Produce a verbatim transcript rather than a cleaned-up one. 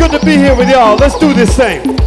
good to be here with y'all. Let's do this thing.